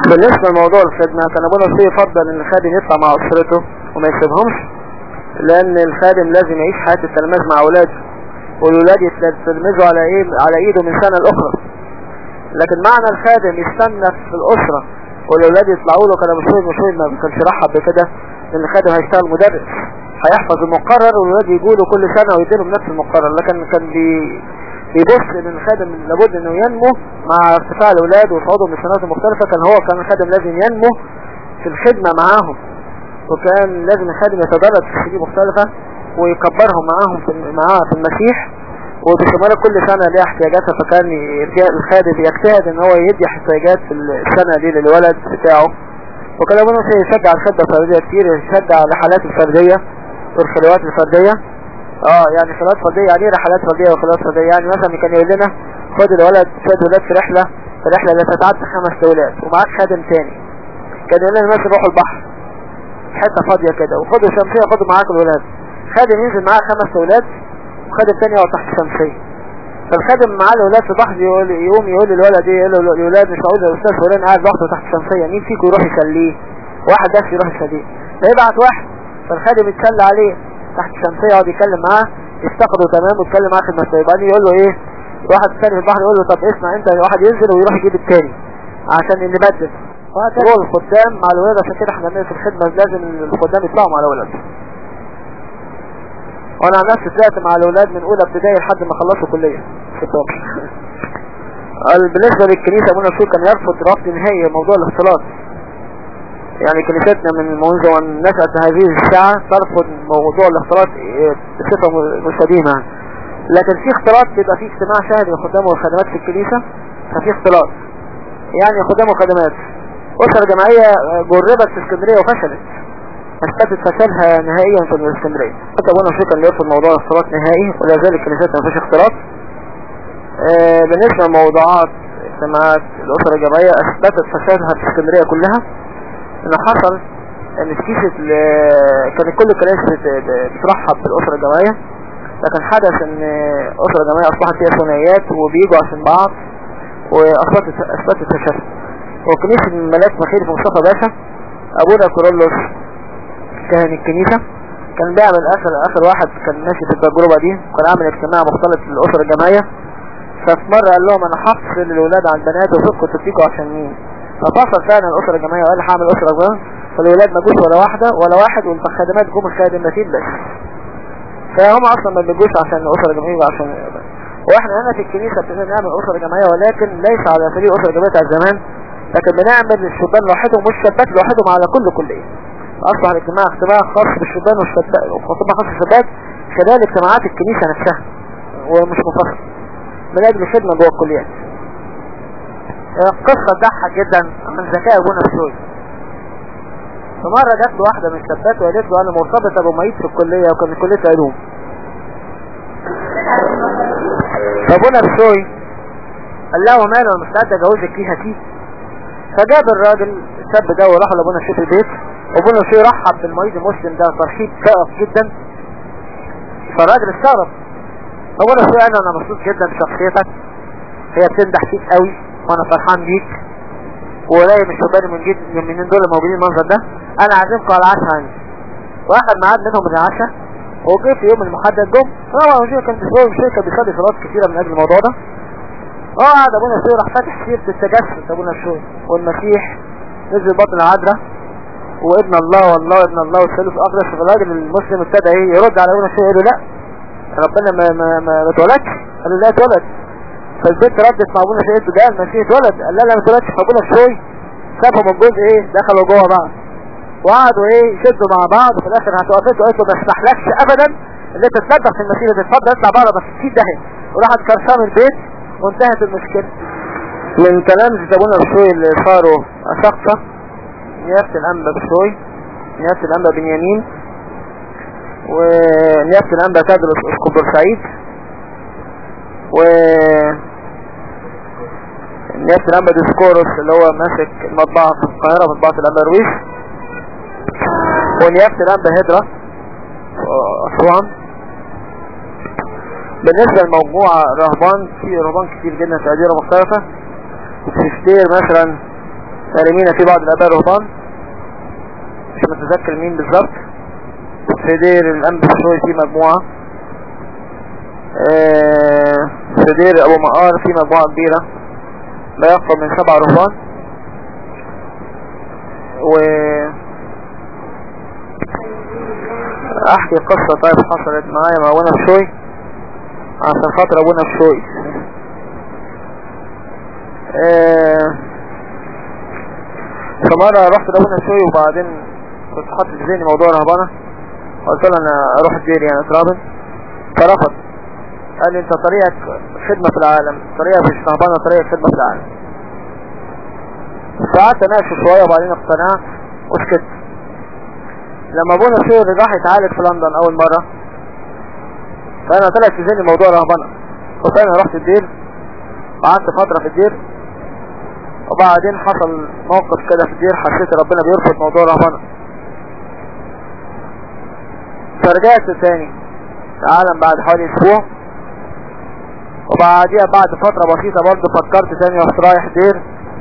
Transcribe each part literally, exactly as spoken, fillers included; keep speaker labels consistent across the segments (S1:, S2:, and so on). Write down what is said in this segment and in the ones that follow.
S1: بالنسبة لموضوع الخدمة كان ابونا فيه يفضل ان الخادم يطلع مع اسرته وما يسيبهمش، لان الخادم لازم يعيش حياة التلميذ مع اولاده، والولاد يتلمذوا على ايه على ايده من سنة الاخرى. لكن معنى الخادم يستنى في الاسرة والولاد يطلعوا له كلام مشهور مشهور ما كانش رحب بكده، لان الخادم هيشتغل مدرس هيحفظ المقرر والولاد يجوا له كل سنة ويديلهم نفس المقرر. لكن كان بي بيبص ان الخادم لابد انه ينمو مع ارتفاع الاولاد وصعودهم للسنوات المختلفة. كان هو كان الخادم لازم ينمو في الخدمة معاهم، وكان لازم الخادم يتدرج في سنين مختلفة ويكبرهم معاهم في معاه في المسيح، وباستمرار كل سنة ليها احتياجاتها. فكان الخادم يجتهد ان هو يدي احتياجات في السنة دي للولد بتاعه. وكان ابونا يشجع الخدمة الفردية كتير، يشجع الرحلات الفردية والخلوات الفردية. اه يعني خلوات فردية، يعني رحلات فردية وخلوات فردية. يعني مثلا كان يقول لنا خد الولد شوية ولاد في رحلة في رحلة لا تتعدى خمس ولاد ومعاك خادم تاني. كان يقول لنا مثلا روحوا البحر حتة فاضية كده وخدوا شمسية وخدوا معاك الولاد. خادم ينزل معاه خمس ولاد وخادم تاني يقعد تحت شمسية. فالخادم معاه الولاد في البحر يقول يقوم يقول للولد ايه، يقول له الولاد مش هقول للاستاذ فلان قاعد لوحده تحت شمسية، مين فيكم يروح يسليه؟ واحد بس يروح يسليه. فيبعت واحد فالخادم يتسلى عليه تحت الشمسية يقعد يتكلم معاه يفتقده تمام ويتكلم معاه في المسجد. بعدين يقول له ايه واحد ثاني في البحر يقول له طب اسمع انت، واحد ينزل ويروح يجيب الثاني عشان نبدل. وهكذا هو الخدام مع الولاد. عشان كده احنا في الخدمة لازم الخدام يطلعوا مع الولاد. وانا عن نفسي طلعت مع الولاد من اولى ابتدائي لحد ما خلصوا كلية خطاب. بالنسبة للكنيسة ابونا شو كان يرفض رفض نهائي موضوع الاختلاط. يعني كنيستنا من منذ ان نشأت هذه الساعة ترفض موضوع الاختلاط بصفة مستديمة. لكن في اختلاط بيبقى في اجتماع شهري للخدام والخدمات في الكنيسة، ففي اختلاط يعني خدام وخدمات. أسرة جماعية جربت في اسكندرية وفشلت، اثبتت فشلها نهائيا في اسكندرية. حتى ابونا شو كان يرفض موضوع الاختلاط نهائي، ولا ذلك كنيستنا ما فيش اختلاط. اه بالنسبة لموضوعات اجتماعات الأسرة الجماعية اثبتت فشلها في اسكندرية كلها. انه حصل ان الكيسة كان كل الكنائس بترحب بالأسرة الجماعية، لكن حدث ان أسرة جماعية اصبحت فيها ثنائيات وبيجوا عشان بعض واثبتت اثبتت فشل. وكنيسة الملاك مخيل في مصطفى باشا ابونا كورولوس كاهن الكنيسة كان بيعمل اخر اخر واحد كان ماشي في التجربة دي، كان عامل اجتماع مختلط للأسرة الجماعية. ففي مرة قال لهم انا هفصل الولاد عن البنات وفقوا تتيكوا عشان مين. ففصل فعلا الأسرة الجماعية وقال هعمل أسرة جماعية، فالولاد ما جوش ولا واحدة ولا واحد، والخادمات جم الخادمتين بس. فهم اصلا ما بيجوش عشان الأسرة الجماعية عشان. واحنا هنا في الكنيسة بنعمل نعمل أسرة جماعية، ولكن ليس على سبيل أسرة جماعية بتاع زمان، لكن بنعمل الشبان لوحدهم والشابات لوحدهم على كل كلية. أصبح الاجتماع اجتماع خاص بالشبان والشابات واجتماع خاص بالشباب خلال اجتماعات الكنيسة نفسها ومش منفصل من أجل خدمة جوه الكليات. قصة تضحك جدا من ذكاء ابونا الشوي. فمرة جات له واحدة من الشابات وقالت له انا مرتبطة بمعيد في الكلية وكان في كلية علوم. فابونا الشوي قال لها وماله انا مستعد اجوزك فيها كي. فجاب الراجل الشاب ده وراحوا لابونا الشوي في البيت، وابونا الشوي رحب بالمعيد المسلم ده ترحيب شائق جدا. فالراجل استغرب. ابونا الشوي قال له انا مبسوط جدا بشخصيتك، هي بتمدح فيك قوي وانا فرحان بيك، ولاقي مش شبان من جد من دول الموجودين المنظر ده. انا عازمكم على العشاء عندي. واخد ميعاد منهم من العشاء وجه في يوم المحدد جم. طبعا وجه كان في صور الشركه بيصلي صلاه كثيره من اجل الموضوع ده. اه قعد ابونا الشوي راح فاتح سيره التجسد ابونا الشوي والمسيح نزل بطن العذراء وابن الله والله ابن الله والثالث الاقدس. فالراجل المسلم ابتدى ايه يرد على ابونا الشوي يقول له لا ربنا ما ما ما اتولدش. قال له لا اتولد. فالبنت ردت مع ابونا الشوي ده المسيح اتولد. قال لا لا ما اتولدش. فابونا الشوي سابهم الجزء ايه دخلوا جوه بعض وقعدوا ايه يشدوا مع بعض. وفي الاخر هتوقفته قالت له ما اسمحلكش ابدا ان انت تصدق في المسيح، تتفضل اطلع بره بس في ده. وراحت كرشان البيت وانتهت المشكله. من كلام ابونا الشوي اللي صاروا اساقطه نيافة الانبا بشوي، نيافة الانبا بنيامين، ونيافة الانبا تدرس اسقف بورسعيد، و نيافة الانبا ديسكوروس اللي هو ماسك المطبعة في القاهرة مطبعة الانبا رويس، ونيافة الانبا هدرة اسوان. بالنسبة للمجموعة رهبان، في رهبان كتير جدا في أديرة مختلفة. في شتير مثلا مريمينا في بعض الآباء الرهبان مش متذكر مين بالظبط. في دير الأنبا شوي في مجموعة، اه في دير أبو مقار في مجموعة كبيرة لا يقرب من سبع رهبان. و احكي قصة طيب حصلت معايا مع ابونا بشوي عشان خاطر ابونا بشوي. اه فمرة رحت لابونا بشوي وبعدين كنت حاطط في ذهني موضوع رهبانة، قلت له انا اروح الدير يعني اترابن، فرفض. قال لي انت طريقك خدمة في العالم، طريقة مش رهبانة، طريقة خدمة في العالم. فقعدت اناقشه شوية وبعدين اقتنعت وسكت. لما ابونا بشوي راح يتعالج في لندن اول مرة، فانا طلعت في ذهني موضوع رهبانة، وفعلا رحت الدير وقعدت فترة في الدير، وبعدين حصل موقف كده في الدير حسيت ربنا بيرفض موضوع رهبانة، فرجعت تاني العالم بعد حوالي اسبوع. وبعديها بعد فترة بسيطة برضه فكرت تاني رحت رايح دير،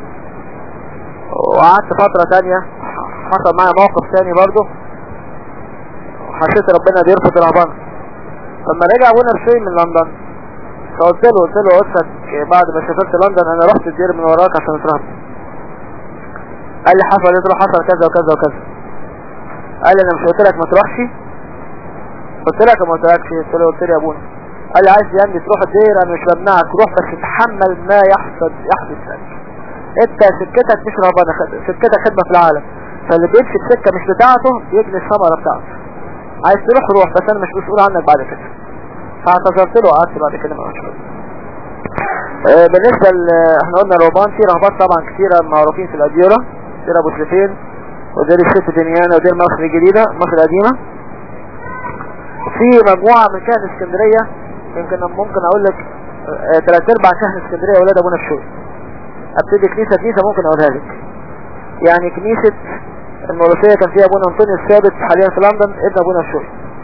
S1: وقعدت فترة تانية حصل معايا موقف تاني برضه حسيت ربنا بيرفض الرهبانة. لما رجع ابونا بشوي من لندن فقلت له قلت له قلتك بعد ما سافرت لندن انا رحت الدير من وراك عشان اترهب. قال لي حصل، قلت له حصل كذا وكذا وكذا. قال لي انا مش قلت لك ما تروحش؟ قلت لك ما قلتلكش. قلت له قلت لي يا ابونا. قال لي عايز يعني تروح الدير انا مش بمنعك، روح بس تتحمل ما يحصل يحدث لك. انت سكتك مش رهبانة، سكتك خدمة في العالم، فاللي بيمشي السكة مش بتاعته بيجني الثمرة بتاعته. عايز تروح روح بس انا مش مسؤول عنك بعد كده. فاعتذرت له وقعدت بعد كده ما قلتش. اه بالنسبة ل احنا قلنا رهبان، في رهبات طبعا كثيرة معروفين في الأديرة، دير ابو سليفين ودير الست دنيانا ودير مصر الجديدة مصر القديمة. في مجموعة من كهنة اسكندرية يمكن ممكن اقول لك اه ثلاث ارباع كهنة اسكندرية ولاد ابونا بشوي. ابتدي كنيسة كنيسة ممكن اقولها لك. يعني كنيسة المولوسية كان فيها ابونا انطونيو الثابت حاليا في لندن ابن ابونا بشوي.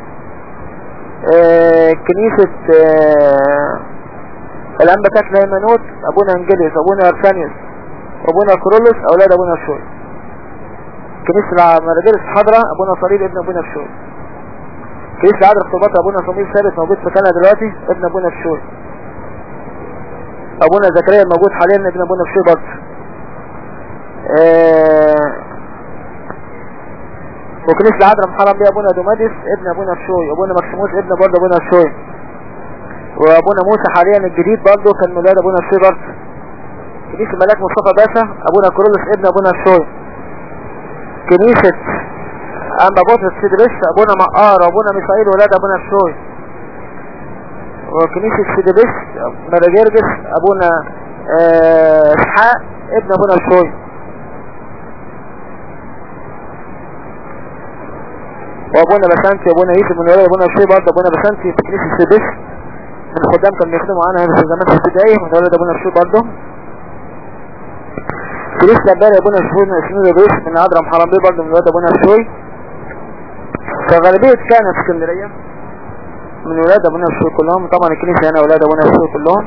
S1: اه كنيسة اه الانبا كاتل هيمانوت ابونا انجليس ابونا ارسانيوس وابونا كرولوس اولاد ابونا بشوي. كنيسة المراجيل الحضرة ابونا صليل ابن ابونا بشوي. كنيسة العذراء اختباط ابونا صميل ثابت موجود في كندا دلوقتي ابن ابونا بشوي. ابونا زكريا موجود حاليا ابن ابونا بشوي برضه. اه وكنيسة العذراء محرم بيه ابونا دوماديس ابن ابونا بشوي، ابونا مكسيموس ابن برضه ابونا بشوي، وابونا موسى حاليا الجديد برضه كان ميلاد ابونا بشوي برضه. كنيسة الملاك مصطفى باشا ابونا كرولوس ابن ابونا بشوي. كنيسة انبا بطرس سيدي بش ابونا مقار وابونا ميسائيل ولاد ابونا بشوي. وكنيسة سيدي بش مراجرجس ابونا اه اسحاق ابن ابونا بشوي. وابونا بسانتي ابونا يوسف من ولاد ابونا بشوي برضه ابونا بسانتي في كنيسة سيدي بش من الخدام كانوا بيخدموا معانا هنا في زمان في الابتدائي من ولاد ابونا بشوي برضه. كنيسة الباري ابونا بشوي من اسمه بيش من عذراء محرم بيه برضه من ولاد ابونا بشوي. فغالبية كانت في اسكندرية من ولاد ابونا بشوي كلهم، طبعا الكنيسة هنا ولاد ابونا بشوي كلهم.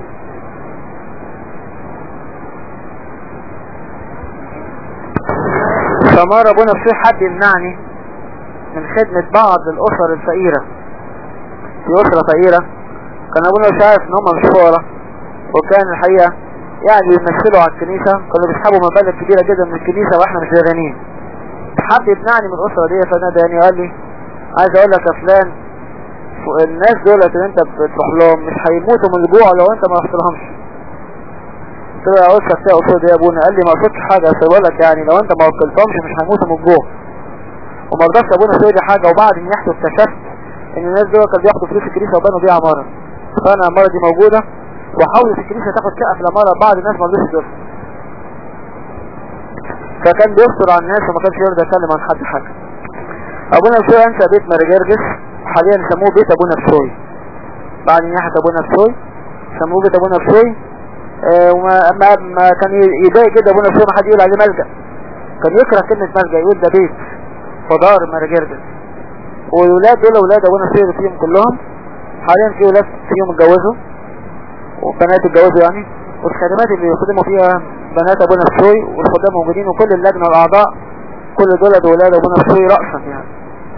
S1: فمر ابونا بشوي حد يمنعني من خدمة بعض الاسر الفقيرة. في اسرة فقيرة كان ابونا مش عارف ان هم مش فقراء، وكان الحقيقة يعني يمثلوا على الكنيسة، كانوا بيسحبوا مبالغ كبيرة جدا من الكنيسة واحنا مش غنيين. حد يمنعني من الاسرة دي فناداني وقال لي عايز اقول لك يا فلان الناس دولت اللي انت بتروح لهم مش هيموتوا من الجوع لو انت ما رحت لهمش. قلت له يا اسره فيها اصول يا ابونا. قال لي ما قصدتش حاجه بس بقول لك يعني لو انت ما وكلتهمش مش هيموتوا من الجوع. وما رضاش ابونا يقول لي حاجه، وبعد ما يحصل اكتشفت ان الناس دول كانوا بياخدوا فلوس الكنيسه وبنوا بيها عماره. فانا العماره دي موجوده وحاولت الكنيسه تاخد شقه في العماره، بعض الناس ما رضوش يدفعوا. فكان بيستر على الناس وما كانش يرضى يتكلم عن حد حاجه. ابونا بشوي انشا بيت مراجرجس حاليا سموه بيت ابونا بشوي. بعد ناحيه ابونا بشوي سموه بيت ابونا بشوي. اه وما ما, ما كان يضايق جدا ابونا بشوي ما حد يقول عليه ملجأ، كان يكره كلمه ملجأ، يقول ده بيت فدار مراجرجس. والولاد دول ولاد ابونا بشوي فيهم كلهم حاليا، في ولاد فيهم اتجوزوا وبنات اتجوزوا يعني، والخدمات اللي يخدموا فيها بنات ابونا بشوي والخدام موجودين وكل اللجنة والاعضاء كل دول ولاد ابونا بشوي رأسا يعني.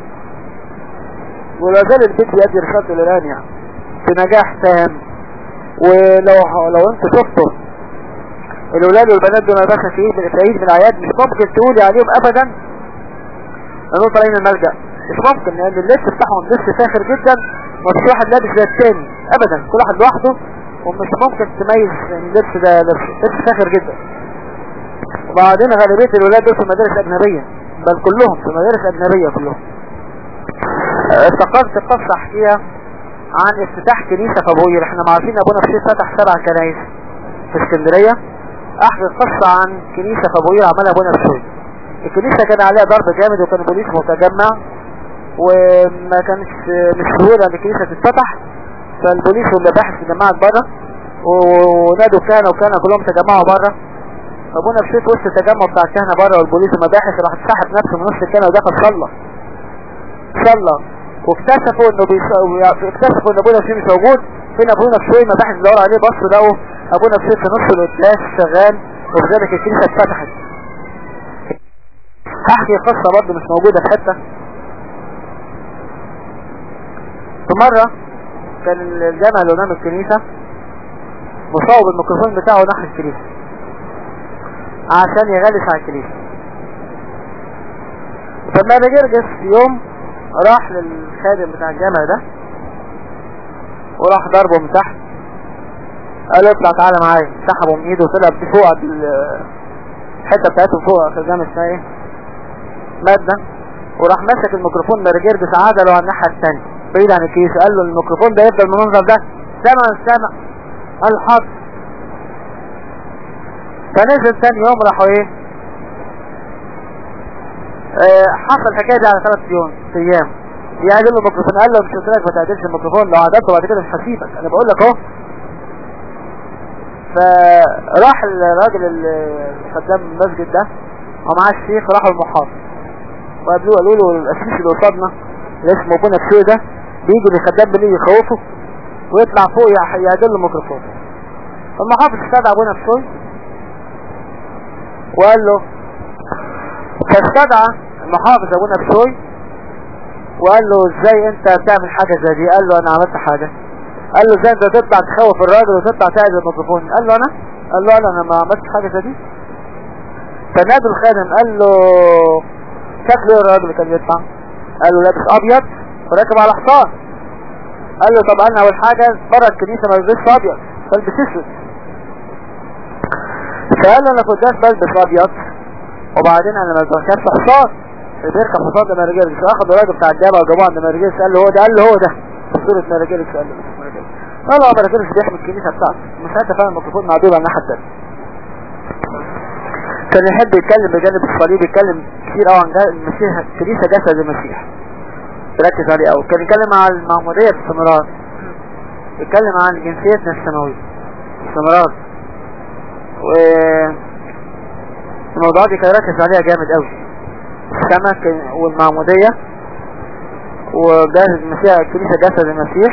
S1: ولا زال البيت بيأدي رسالته الان يعني بنجاح تام. ولو لو انت شفتوا الولاد والبنات دول مثلا في عيد من الاعياد مش ممكن تقولي عليهم ابدا انهم طالعين الملجأ، مش ممكن، لان اللبس بتاعهم لبس فاخر جدا، مفيش واحد لابس زي التاني ابدا، كل واحد لوحده، ومش ممكن تميز اللبس ده لبس لبس فاخر جدا. وبعدين غالبية الولاد دول في مدارس اجنبية، بل كلهم في مدارس اجنبية كلهم. افتكرت قصة احكيها عن افتتاح كنيسة في ابوير. احنا عارفين ابونا بشير فتح سبع كنايس في اسكندرية. احكي قصة عن كنيسة في ابوير عملها ابونا بشير. الكنيسة كان عليها ضرب جامد وكان البوليس متجمع، وما كانش مش سهولة ان الكنيسة تتفتح، فالبوليس والمباحث اتجمعت بره ونادوا الكهنة وكهنة كلهم تجمعوا بره. ابونا بشير وسط التجمع بتاع الكهنة بره والبوليس والمباحث راح سحب نفسه من نص الكهنة ودخل صلى صلى واكتشفوا انه بيص... اكتشفوا ان ابونا بشير مش موجود. فين ابونا بشير؟ المباحث دوروا عليه، بصوا لقوا ابونا بشير في نص القداس شغال، وبذلك الكنيسة اتفتحت. هحكي قصة برضه مش موجودة في حتة. في مرة كان الجامع اللي قدام الكنيسة مصاب الميكروفون بتاعه ناحية الكنيسة عشان يغلس على الكنيسة. فلما جرجس يوم راح للخادم بتاع الجامع ده وراح ضربه من تحت، قال له اطلع تعالى معايا، سحبه من ايده وطلع فوق الحتة بتاعته فوق في الجامع اسمها ايه مادة، وراح مسك الميكروفون مرجرجس عدله على الناحية الثانية بعيد عن الكيس. قال له الميكروفون ده يفضل المنظر ده سمع سمع الحظ. فنزل ثاني يوم راحوا ايه اه حصل الحكاية دي على ثلاث يوم ايام يعدل له الميكروفون. قال له مش قلت لك ما تعدلش الميكروفون؟ لو عدلته بعد كده مش هسيبك، انا بقول لك اهو. فراح الراجل اللي خدام المسجد ده ومعاه الشيخ، راحوا المحافظ وقابلوه قالوا له الاسيس اللي قصادنا اللي اسمه ابونا بشوي ده بيجي للخدام بالليل يخوفه ويطلع فوق يعدل له الميكروفون. المحافظ استدعى ابونا بشوي وقال له، فاستدعى المحافظ ابونا بشوي وقال له ازاي انت بتعمل حاجة زي دي؟ قال له انا عملت حاجة. قال له ازاي انت تطلع تخوف الراجل وتطلع تعدل الميكروفون؟ قال له انا قال له انا ما عملتش حاجة زي دي. فنادى الخادم قال له شكله ايه الراجل اللي كان بيطلع؟ قال له لابس ابيض وراكب على حصان. قال له طب انا اول حاجة بره الكنيسة ما بلبسش ابيض، بلبس اسود. فقال له انا كنت بلبس ابيض وبعدين انا ما بركبش حصان، اللي بيركب حصان ده مرجلس. اخدوا الراجل بتاع الجامعة وجابوه عند مرجلس قال له هو ده، قال له هو ده صورة مرجلس. قال له مرجلس قال له مرجلس بيحمي الكنيسة بتاعته، مش حتى فعلا الميكروفون معدول على الناحية التانية. كان يحب يتكلم بجانب الصليب، يتكلم كتير قوي عن المسيح، الكنيسة جسد المسيح، تركز عليه قوي. كان يتكلم عن المعمودية في الثمرات، يتكلم عن جنسيتنا السماوية الثمرات، و الموضوع دي كان يركز عليها جامد قوي، السمك والمعمودية وجسد المسيح، الكنيسة جسد المسيح.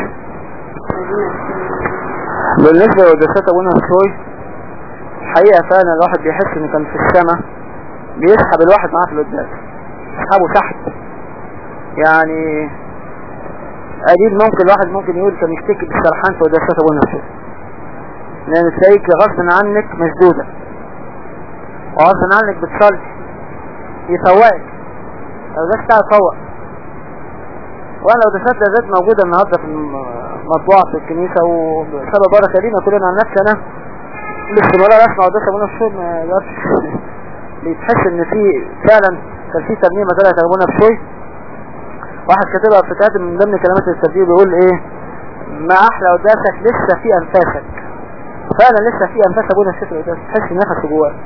S1: بالنسبة لقداسات ابونا بشوي الحقيقة فعلا الواحد بيحس ان كان في السماء بيسحب الواحد معاه في القداس، يسحبه تحت. يعني قليل ممكن الواحد ممكن يقول كان يشتكي بالسرحان في قداسات ابونا بشوي، لان تلاقيك غصب عنك مشدودة وغصب عنك بتصلي يفوقك القداس بتاعه يفوق. وانا قداسات لازالت موجودة النهاردة في المطبوعة في الكنيسة، وسبب بركة لينا كلنا. عن نفسي انا باستمرار اسمع قداس ابونا بشوي ما يقدرش بيتحس ان في فعلا كان في ترنيمه طلعت ابونا بشوي، واحد كاتبها في كتاب من ضمن كلمات التسبيح بيقول ايه ما احلى قداسك لسه في انفاسك. فعلا لسه في انفاس ابونا بشوي، تحس نفسه جواه.